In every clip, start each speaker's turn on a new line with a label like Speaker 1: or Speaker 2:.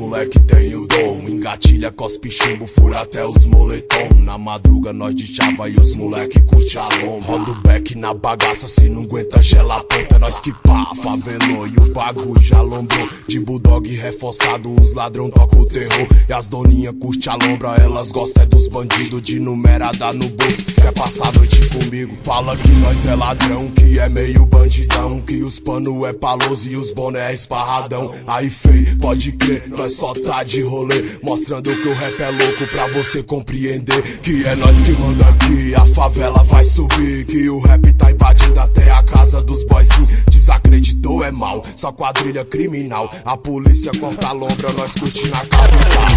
Speaker 1: moleque tem o dom. Engatilha, cospe chumbo, fura até os moletom. Na madruga nós de chava e os moleque curte a lomba. Roda o back na bagaça, se não aguenta gela a ponta. Nós que pá, favelou e o bagulho já lombrou. De bulldog reforçado, os ladrão tocam o terror. E as doninha curte a lombra, elas gostam é dos bandidos. De numerada no bolso, quer passar a noite comigo. Fala que nós é ladrão, que é meio bandidão. Que os pano é paloso e os boné é esparradão. Aí feio, pode crer, nós só tá de rolê. Mostrando que o rap é louco pra você compreender. Que é nós que manda aqui, a favela vai subir. Que o rap tá invadindo até a casa dos boys. Desacreditou é mal, só quadrilha criminal. A polícia corta a lombra, nós curtindo a capital.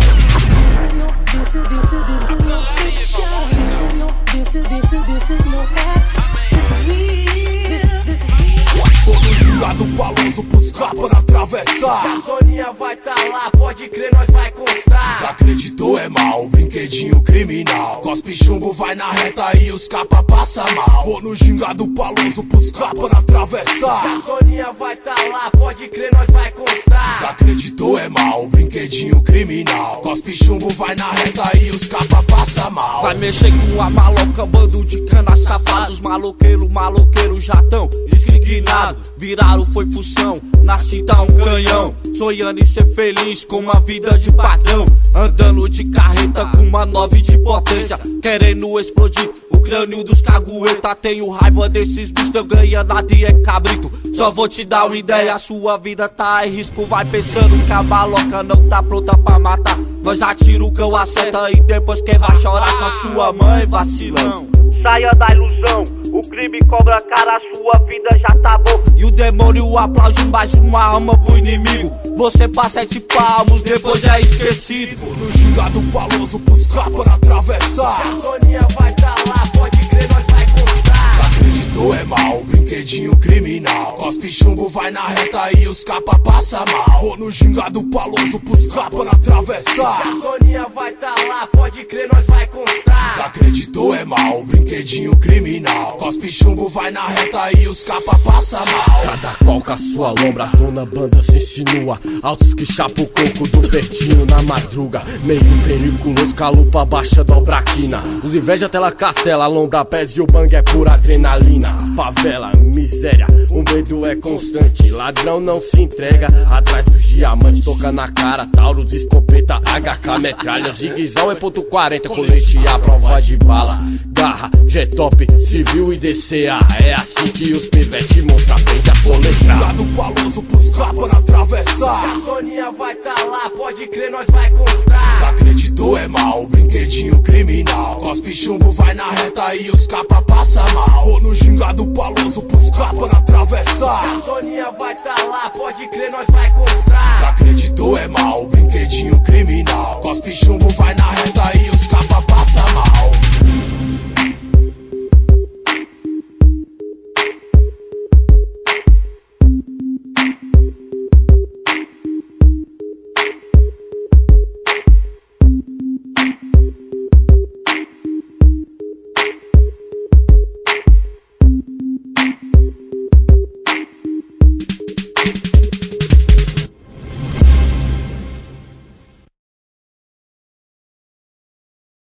Speaker 1: Todo gingado paloso pros capas na travessar.
Speaker 2: Se a Toninha vai tá lá, pode crer, nós vai constar.
Speaker 1: Desacreditou é mal, brinquedinho criminal. Cospe chumbo, vai na reta e os capa passa mal. Vou no gingado paloso pros capas na travessar.
Speaker 2: Se a Toninha vai tá lá, pode crer, nós vai constar.
Speaker 1: Desacreditou é mal, brinquedinho criminal. Cospe chumbo, vai na reta e os capa passa mal.
Speaker 3: Vai mexer com a maloca, bando de cana safados. Maloqueiro já tão descrignado. Viraram foi função, nasci tá um canhão. Sonhando em ser feliz com uma vida de patrão. Andando de carreta com uma 9 de potência. Querendo explodir o crânio dos cagueta. Tenho raiva desses bichos, não ganha nada e é cabrito. Só vou te dar uma ideia, a sua vida tá em risco. Vai pensando que a maloca não tá pronta pra matar. Nós atira o cão, acerta e depois quem vai chorar só sua mãe, vacilão.
Speaker 4: Saia da ilusão, o crime cobra cara, a sua vida já tá bom.
Speaker 3: E o demônio aplaude mais uma arma pro inimigo. Você passa 7 palmos, depois é esquecido.
Speaker 1: No gingado paloso pros capas na travessar.
Speaker 2: Se a Toninha vai tá lá, pode crer, nós vai constar.
Speaker 1: Desacreditou é mal, brinquedinho criminal. Cospe chumbo, vai na reta e os capa passa mal. Vou no gingado paloso pros capas na travessar.
Speaker 2: Se a Toninha vai tá lá, pode crer, nós vai constar.
Speaker 1: Desacreditou é mal, brinquedinho criminal. Cospe chumbo, vai na reta e os capa passa mal.
Speaker 5: Cada qual com a sua lombra, as dona banda se insinua. Altos que chapa o coco do verdinho na madruga. Meio periculoso, calupa baixa, dobra a quina. Os inveja tela castela, lombra pés e o bang é pura adrenalina. Favela, miséria, o medo é constante. Ladrão não se entrega, atrás dos diamantes. Toca na cara, Taurus, escopeta, HK, metralha. Ziguizão é ponto .40, colete à prova de bala. Garra, G-top, civil e DCA. É assim que os pivete mostra, aprende a soletrar.
Speaker 1: Gingado paloso pros capas na travessar.
Speaker 2: Se a Toninha vai tá lá, pode crer, nós vai constar.
Speaker 1: Desacreditou é mal, brinquedinho criminal. Cospe chumbo, vai na reta e os capa passa mal. Vou no gingado paloso pros capas na travessar.
Speaker 2: Se a Toninha vai tá lá, pode crer, nós vai constar.
Speaker 1: Desacreditou é mal, brinquedinho criminal. Cospe chumbo, vai na